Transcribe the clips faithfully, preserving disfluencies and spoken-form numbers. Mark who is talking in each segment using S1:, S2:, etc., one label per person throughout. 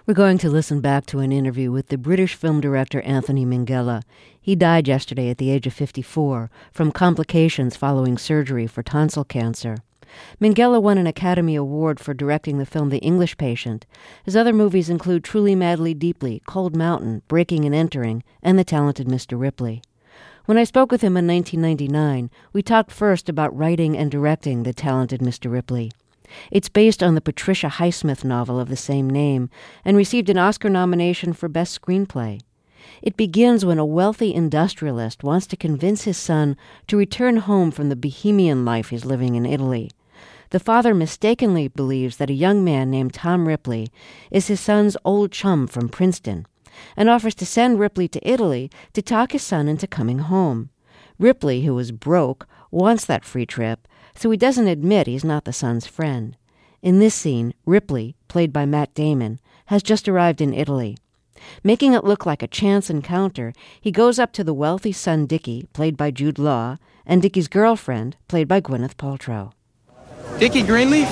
S1: We're going to listen back to an interview with the British film director Anthony Minghella. He died yesterday at the age of fifty-four from complications following surgery for tonsil cancer. Minghella won an Academy Award for directing the film The English Patient. His other movies include Truly, Madly, Deeply, Cold Mountain, Breaking and Entering, and The Talented Mister Ripley. When I spoke with him in nineteen ninety-nine, we talked first about writing and directing The Talented Mister Ripley. It's based on the Patricia Highsmith novel of the same name and received an Oscar nomination for Best Screenplay. It begins when a wealthy industrialist wants to convince his son to return home from the bohemian life he's living in Italy. The father mistakenly believes that a young man named Tom Ripley is his son's old chum from Princeton and offers to send Ripley to Italy to talk his son into coming home. Ripley, who is broke, wants that free trip, so he doesn't admit he's not the son's friend. In this scene, Ripley, played by Matt Damon, has just arrived in Italy. Making it look like a chance encounter, he goes up to the wealthy son Dickie, played by Jude Law, and Dickie's girlfriend, played by Gwyneth Paltrow.
S2: Dickie Greenleaf?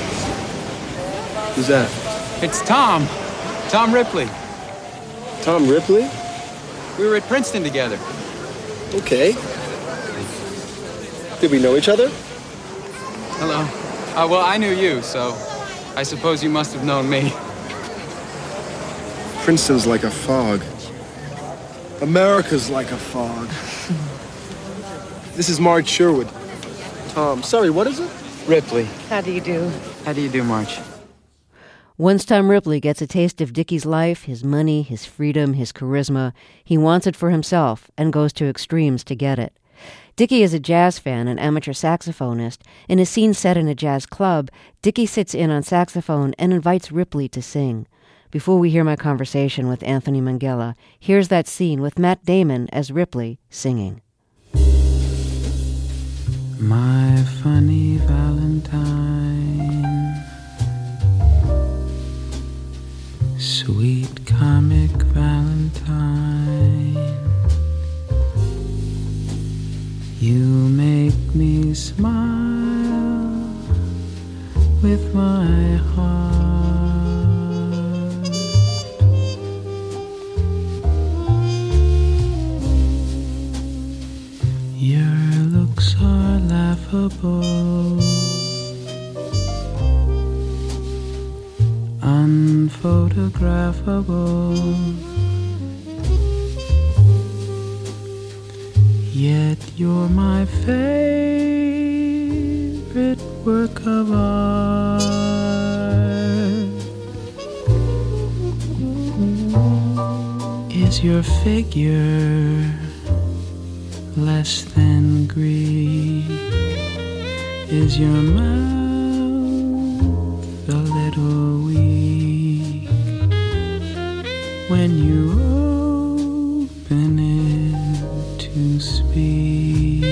S3: Who's that?
S2: It's Tom. Tom Ripley.
S3: Tom Ripley?
S2: We were at Princeton together.
S3: Okay. Did we know each other?
S2: Hello. Uh, well, I knew you, so I suppose you must have known me.
S3: Princeton's like a fog. America's like a fog. This is Marge Sherwood. Tom, sorry, what is it?
S2: Ripley.
S4: How do you do?
S2: How do you do, Marge?
S1: Once Tom Ripley gets a taste of Dickie's life, his money, his freedom, his charisma, he wants it for himself and goes to extremes to get it. Dickie is a jazz fan and amateur saxophonist. In a scene set in a jazz club, Dickie sits in on saxophone and invites Ripley to sing. Before we hear my conversation with Anthony Minghella, here's that scene with Matt Damon as Ripley singing.
S5: My funny Valentine, sweet comic Valentine, you make me smile with my heart. Your looks are laughable, unphotographable, yet you're my favorite work of art. Is your figure less than Greek? Is your mouth a little weak when you open it to speak?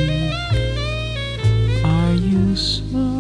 S5: Are you smart?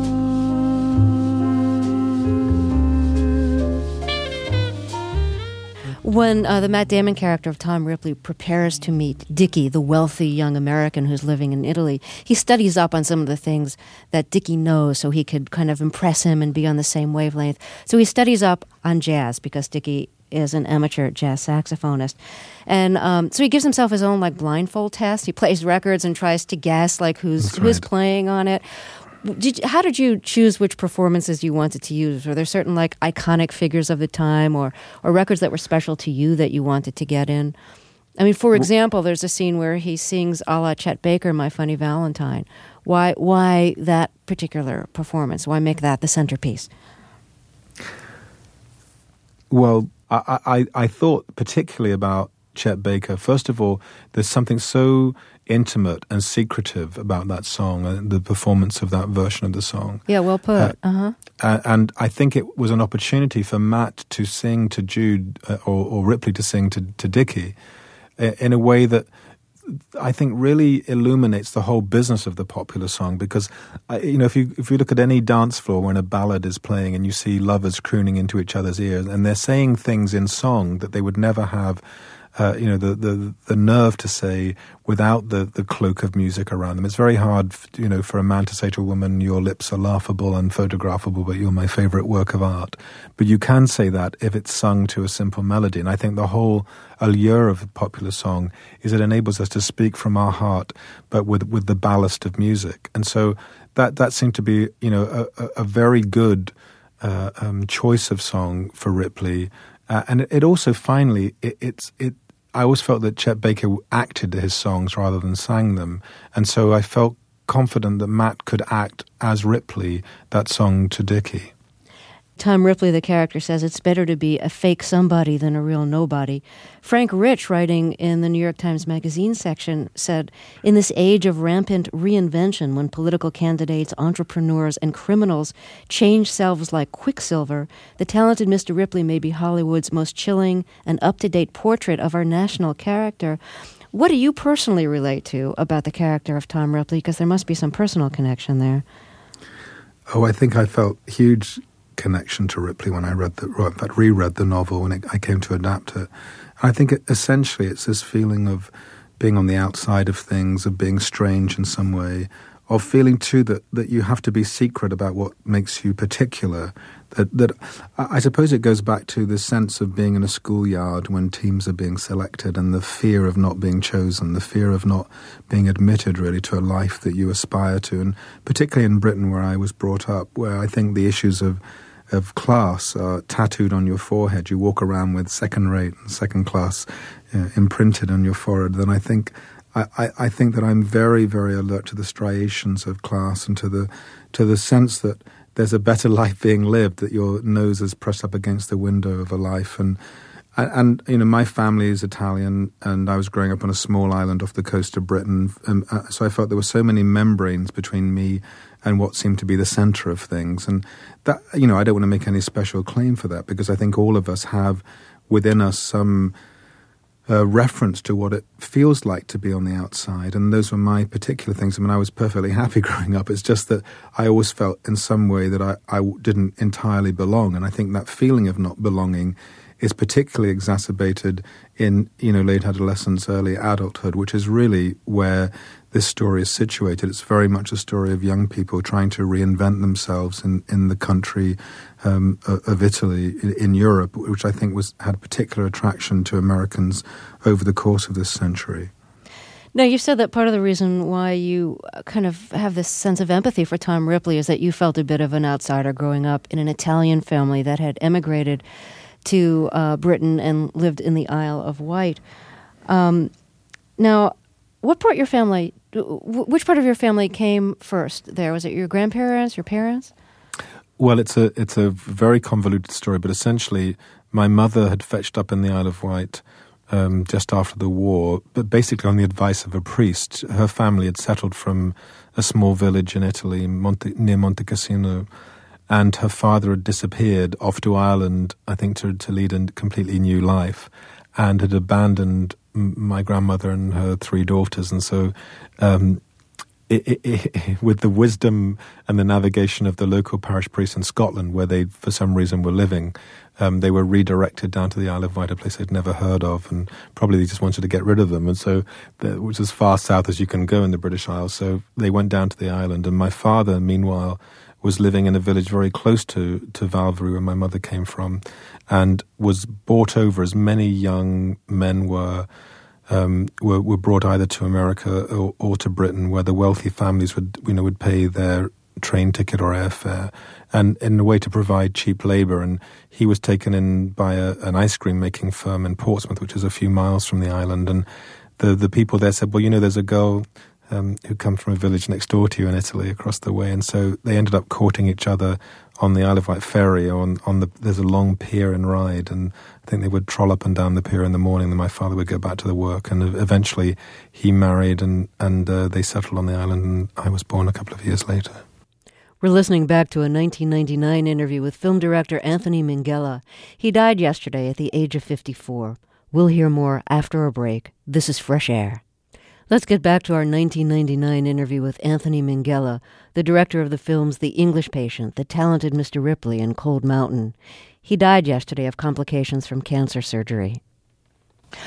S1: When uh, the Matt Damon character of Tom Ripley prepares to meet Dickie, the wealthy young American who's living in Italy, he studies up on some of the things that Dickie knows so he could kind of impress him and be on the same wavelength. So he studies up on jazz because Dickie is an amateur jazz saxophonist. And um, so he gives himself his own like blindfold test. He plays records and tries to guess like who's
S6: That's
S1: who's
S6: right.
S1: playing on it. Did you, how did you choose which performances you wanted to use? Were there certain like iconic figures of the time or or records that were special to you that you wanted to get in? I mean, for example, there's a scene where he sings a la Chet Baker, My Funny Valentine. Why why that particular performance? Why make that the centerpiece?
S6: Well, I, I, I thought particularly about Chet Baker. First of all, there's something so intimate and secretive about that song and the performance of that version of the song.
S1: Yeah, well put.
S6: Uh,
S1: uh-huh.
S6: Uh, and I think it was an opportunity for Matt to sing to Jude uh, or, or Ripley to sing to, to Dickie uh, in a way that I think really illuminates the whole business of the popular song. Because uh, you know, if you if you look at any dance floor when a ballad is playing and you see lovers crooning into each other's ears and they're saying things in song that they would never have uh, you know, the, the the nerve to say without the, the cloak of music around them. It's very hard, you know, for a man to say to a woman, your lips are laughable, unphotographable, but you're my favorite work of art. But you can say that if it's sung to a simple melody. And I think the whole allure of a popular song is it enables us to speak from our heart, but with with the ballast of music. And so that that seemed to be, you know, a, a very good uh, um, choice of song for Ripley. Uh, and it, it also finally, it, it's it. I always felt that Chet Baker acted his songs rather than sang them. And so I felt confident that Matt could act as Ripley that song to Dickie.
S1: Tom Ripley, the character, says it's better to be a fake somebody than a real nobody. Frank Rich, writing in the New York Times Magazine section, said, in this age of rampant reinvention, when political candidates, entrepreneurs, and criminals change selves like quicksilver, the talented Mister Ripley may be Hollywood's most chilling and up-to-date portrait of our national character. What do you personally relate to about the character of Tom Ripley? Because there must be some personal connection there.
S6: Oh, I think I felt huge connection to Ripley when I read the, or in fact reread the novel when it, I came to adapt it. And I think it, essentially it's this feeling of being on the outside of things, of being strange in some way, of feeling too that, that you have to be secret about what makes you particular. That that I suppose it goes back to the sense of being in a schoolyard when teams are being selected and the fear of not being chosen, the fear of not being admitted really to a life that you aspire to. And particularly in Britain where I was brought up, where I think the issues of of class are tattooed on your forehead. You walk around with second rate and second class uh, imprinted on your forehead. Then I think I, I, I think that I'm very, very alert to the striations of class and to the to the sense that there's a better life being lived, that your nose is pressed up against the window of a life. And, and, and you know, my family is Italian, and I was growing up on a small island off the coast of Britain. And, uh, so I felt there were so many membranes between me and what seemed to be the center of things. And that, you know, I don't want to make any special claim for that, because I think all of us have within us some Uh, reference to what it feels like to be on the outside. And those were my particular things. I mean, I was perfectly happy growing up. It's just that I always felt in some way that I, I didn't entirely belong. And I think that feeling of not belonging is particularly exacerbated in, you know, late adolescence, early adulthood, which is really where this story is situated. It's very much a story of young people trying to reinvent themselves in, in the country um, of Italy, in, in Europe, which I think was had particular attraction to Americans over the course of this century.
S1: Now, you said that part of the reason why you kind of have this sense of empathy for Tom Ripley is that you felt a bit of an outsider growing up in an Italian family that had emigrated to uh, Britain and lived in the Isle of Wight. Um, now, what part your family, which part of your family came first there? Was it your grandparents, your parents?
S6: Well, it's a it's a very convoluted story, but essentially my mother had fetched up in the Isle of Wight um, just after the war, but basically on the advice of a priest. Her family had settled from a small village in Italy, Monte, near Monte Cassino, and her father had disappeared off to Ireland, I think, to, to lead a completely new life, and had abandoned my grandmother and her three daughters. And so um, it, it, it, with the wisdom and the navigation of the local parish priest in Scotland, where they, for some reason, were living, um, they were redirected down to the Isle of Wight, a place they'd never heard of, and probably they just wanted to get rid of them. And so, the, which is as far south as you can go in the British Isles. So they went down to the island, and my father, meanwhile, was living in a village very close to, to Valvary, where my mother came from, and was brought over, as many young men were, um, were, were brought either to America or, or to Britain, where the wealthy families would, you know, would pay their train ticket or airfare, and in a way to provide cheap labor. And he was taken in by a, an ice cream making firm in Portsmouth, which is a few miles from the island. And the, the people there said, well, you know, there's a girl Um, who come from a village next door to you in Italy, across the way. And so they ended up courting each other on the Isle of Wight ferry. On, on the there's a long pier and ride, and I think they would troll up and down the pier in the morning, then my father would go back to the work. And eventually he married, and, and uh, they settled on the island, and I was born a couple of years later.
S1: We're listening back to a nineteen ninety-nine interview with film director Anthony Minghella. He died yesterday at the age of fifty-four. We'll hear more after a break. This is Fresh Air. Let's get back to our nineteen ninety-nine interview with Anthony Minghella, the director of the films The English Patient, The Talented Mister Ripley, and Cold Mountain. He died yesterday of complications from cancer surgery.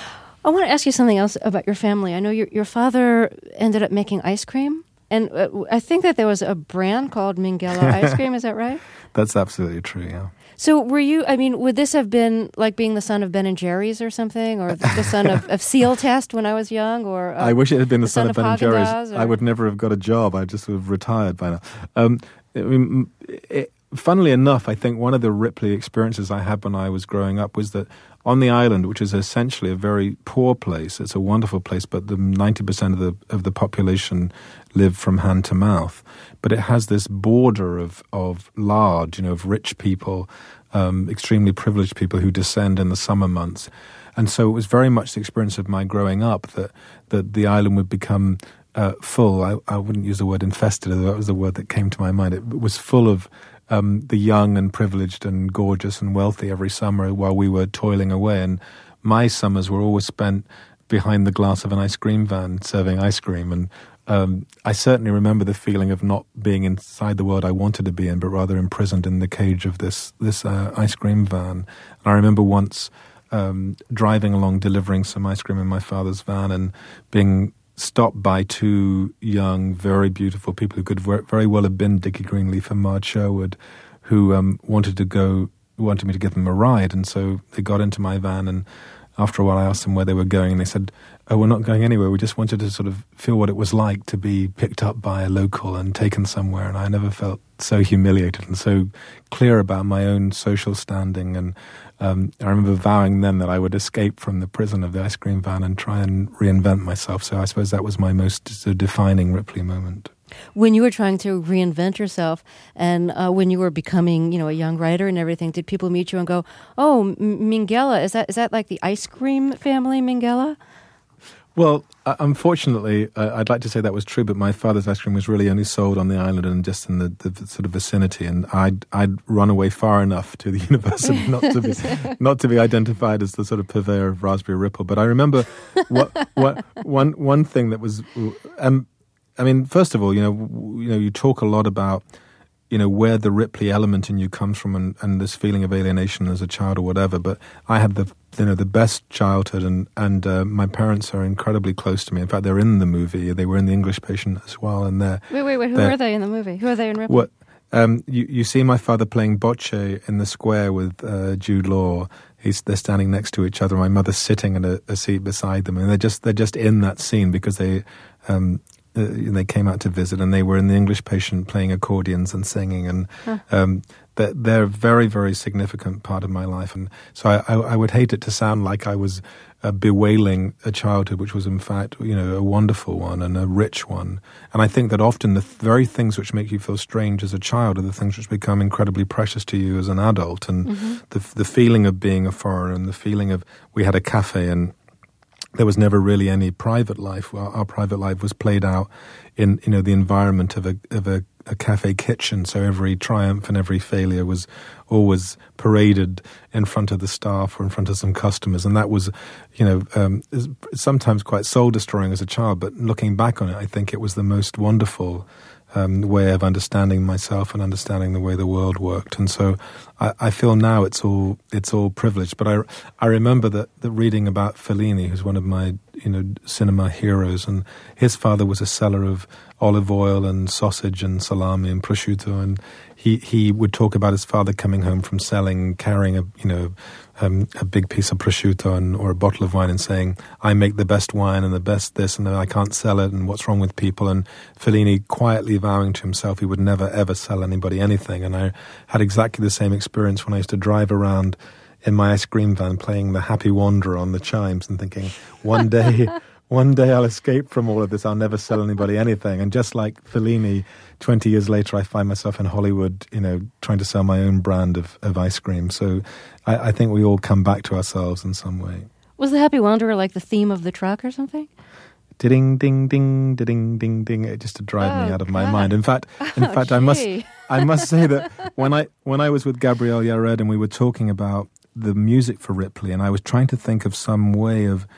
S1: I want to ask you something else about your family. I know your your father ended up making ice cream, and uh, I think that there was a brand called Minghella ice cream. Is that right?
S6: That's absolutely true, yeah.
S1: So were you, I mean, would this have been like being the son of Ben and Jerry's or something? Or the son of, of Seal Test when I was young? Or uh,
S6: I wish it had been the, the son, son of Ben and Jerry's.
S1: Or?
S6: I would never have got a job. I just would have retired by now. Um, I mean, it, funnily enough, I think one of the Ripley experiences I had when I was growing up was that on the island, which is essentially a very poor place, it's a wonderful place, but the ninety percent of the of the population live from hand to mouth. But it has this border of, of large, you know, of rich people, um, extremely privileged people who descend in the summer months. And so it was very much the experience of my growing up that, that the island would become uh, full. I, I wouldn't use the word infested, although that was the word that came to my mind. It was full of um, the young and privileged and gorgeous and wealthy every summer while we were toiling away. And my summers were always spent behind the glass of an ice cream van serving ice cream. And Um, I certainly remember the feeling of not being inside the world I wanted to be in, but rather imprisoned in the cage of this this uh, ice cream van. And I remember once um, driving along, delivering some ice cream in my father's van, and being stopped by two young, very beautiful people who could very well have been Dickie Greenleaf and Marge Sherwood, who um, wanted to go, wanted me to give them a ride. And so they got into my van, and after a while I asked them where they were going, and they said, "Oh, we're not going anywhere. We just wanted to sort of feel what it was like to be picked up by a local and taken somewhere." And I never felt so humiliated and so clear about my own social standing. And um, I remember vowing then that I would escape from the prison of the ice cream van and try and reinvent myself. So I suppose that was my most sort of defining Ripley moment.
S1: When you were trying to reinvent yourself, and uh, when you were becoming, you know, a young writer and everything, did people meet you and go, "Oh, M- Minghella, is that is that like the ice cream family, Minghella?"
S6: Well, uh, unfortunately, uh, I'd like to say that was true, but my father's ice cream was really only sold on the island and just in the, the sort of vicinity, and I'd I'd run away far enough to the university not to be not to be identified as the sort of purveyor of Raspberry Ripple. But I remember what, what one one thing that was, um, I mean, first of all, you know, you know, you talk a lot about, you know, where the Ripley element in you comes from, and, and this feeling of alienation as a child or whatever. But I had the, you know, the best childhood, and and uh, my parents are incredibly close to me. In fact, they're in the movie. They were in The English Patient as well, and they're
S1: wait, wait, wait. Who are they in the movie? Who are they in Ripley?
S6: What um, you you see my father playing bocce in the square with uh, Jude Law. He's they're standing next to each other. My mother's sitting in a, a seat beside them, and they're just they're just in that scene because they. Um, Uh, they came out to visit, and they were in The English Patient playing accordions and singing, and huh. um, they're, they're a very, very significant part of my life. And so I, I, I would hate it to sound like I was uh, bewailing a childhood which was in fact, you know, a wonderful one and a rich one. And I think that often the th- very things which make you feel strange as a child are the things which become incredibly precious to you as an adult. And mm-hmm. the the feeling of being a foreigner, and the feeling of, we had a cafe, and there was never really any private life. Well, our private life was played out in, you know, the environment of a of a, a cafe kitchen. So every triumph and every failure was always paraded in front of the staff or in front of some customers, and that was, you know, um, sometimes quite soul destroying as a child. But looking back on it, I think it was the most wonderful Um, way of understanding myself and understanding the way the world worked. And so I, I feel now it's all it's all privileged. But I, I remember that, that reading about Fellini, who's one of my, you know, cinema heroes, and his father was a seller of olive oil and sausage and salami and prosciutto, and he, he would talk about his father coming home from selling, carrying a, you know, Um, a big piece of prosciutto and, or a bottle of wine, and saying, "I make the best wine and the best this, and I can't sell it, and what's wrong with people?" And Fellini quietly vowing to himself he would never ever sell anybody anything. And I had exactly the same experience when I used to drive around in my ice cream van playing The Happy Wanderer on the chimes and thinking, one day one day I'll escape from all of this, I'll never sell anybody anything. And just like Fellini, twenty years later I find myself in Hollywood, you know, trying to sell my own brand of, of ice cream. So I, I think we all come back to ourselves in some way.
S1: Was The Happy Wanderer like the theme of the truck or something?
S6: Ding ding ding ding ding ding, it just to drive
S1: oh,
S6: me out of my
S1: God.
S6: mind. In fact, in
S1: oh,
S6: fact,
S1: gee.
S6: I must I must say that when I when I was with Gabrielle Yared and we were talking about the music for Ripley, and I was trying to think of some way of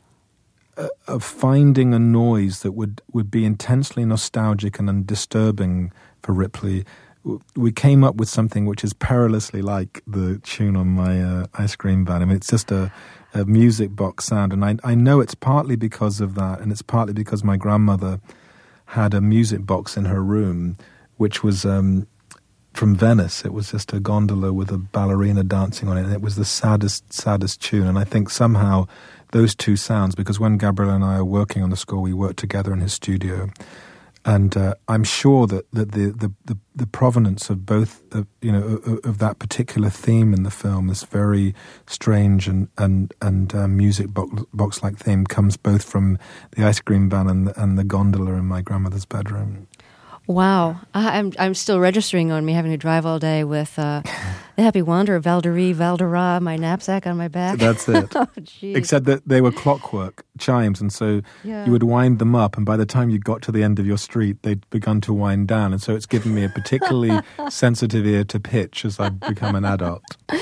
S6: uh, of finding a noise that would, would be intensely nostalgic and disturbing for Ripley. we came up with something which is perilously like the tune on my uh, ice cream van. I mean, it's just a, a music box sound, and I, I know it's partly because of that, and it's partly because my grandmother had a music box in her room, which was um, from Venice. It was just a gondola with a ballerina dancing on it, and it was the saddest, saddest tune. And I think somehow those two sounds, because when Gabriel and I are working on the score, we work together in his studio. And uh, I'm sure that, that the, the, the, the provenance of both, uh, you know, of, of that particular theme in the film, this very strange and and and uh, music box, box-like theme, comes both from the ice cream van and the, and the gondola in my grandmother's bedroom.
S1: Wow. I'm I'm still registering on me having to drive all day with uh, the Happy Wanderer, Valderie, Valdera, my knapsack on my back.
S6: That's it.
S1: Oh, geez.
S6: Except that they were clockwork chimes, and so
S1: Yeah.
S6: you would wind them up, and by the time you got to the end of your street, they'd begun to wind down. And so it's given me a particularly sensitive ear to pitch as I've become an adult.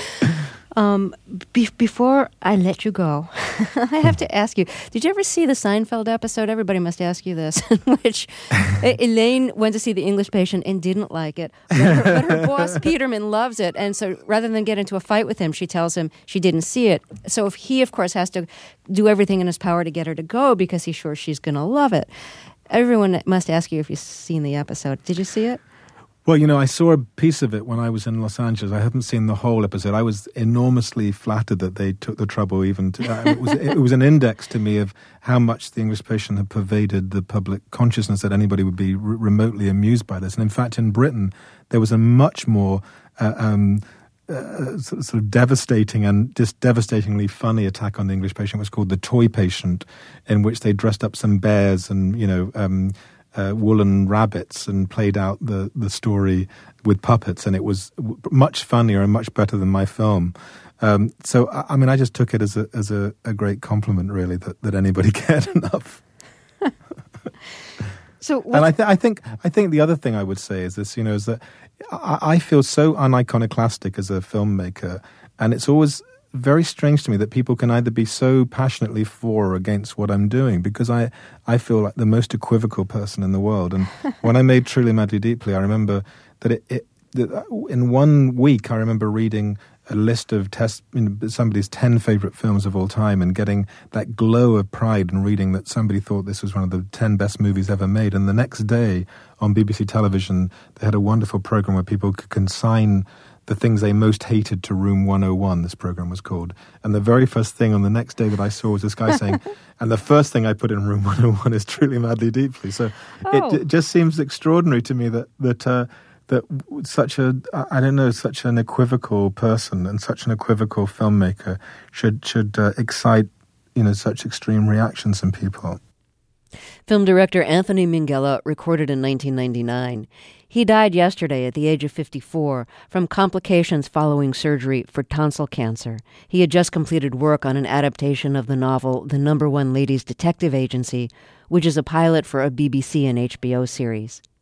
S1: Um, be- before I let you go, I have to ask you, did you ever see the Seinfeld episode? Everybody must ask you this, in which Elaine went to see The English Patient and didn't like it, but her, but her boss, Peterman, loves it. And so rather than get into a fight with him, she tells him she didn't see it. So if he, of course, has to do everything in his power to get her to go because he's sure she's going to love it. Everyone must ask you if you've seen the episode. Did you see it?
S6: Well, you know, I saw a piece of it when I was in Los Angeles. I haven't seen the whole episode. I was enormously flattered that they took the trouble even to... Uh, it, was, it was an index to me of how much The English Patient had pervaded the public consciousness, that anybody would be r- remotely amused by this. And in fact, in Britain, there was a much more... Uh, um, Uh, sort of devastating and just devastatingly funny attack on The English Patient. It was called The Toy Patient, in which they dressed up some bears and, you know, um, uh, woolen rabbits and played out the, the story with puppets, and it was w- much funnier and much better than my film. Um, so, I, I mean, I just took it as a as a, a great compliment, really, that, that anybody cared enough.
S1: So,
S6: and I, th- I think I think the other thing I would say is this, you know, is that I, I feel so uniconoclastic as a filmmaker, and it's always very strange to me that people can either be so passionately for or against what I'm doing, because I, I feel like the most equivocal person in the world. And when I made Truly Madly Deeply, I remember that it, it that in one week I remember reading a list of test, you know, somebody's ten favorite films of all time, and getting that glow of pride in reading that somebody thought this was one of the ten best movies ever made. And the next day on B B C television, they had a wonderful program where people could consign the things they most hated to Room one oh one, this program was called. And the very first thing on the next day that I saw was this guy saying, and the first thing I put in Room one oh one is Truly Madly Deeply. So
S1: Oh.
S6: it, it just seems extraordinary to me that, that, uh, that such a, I don't know, such an equivocal person and such an equivocal filmmaker should should uh, excite, you know, such extreme reactions in people.
S1: Film director Anthony Minghella recorded in nineteen ninety-nine. He died yesterday at the age of fifty-four from complications following surgery for tonsil cancer. He had just completed work on an adaptation of the novel The Number One Ladies Detective Agency, which is a pilot for a B B C and H B O series.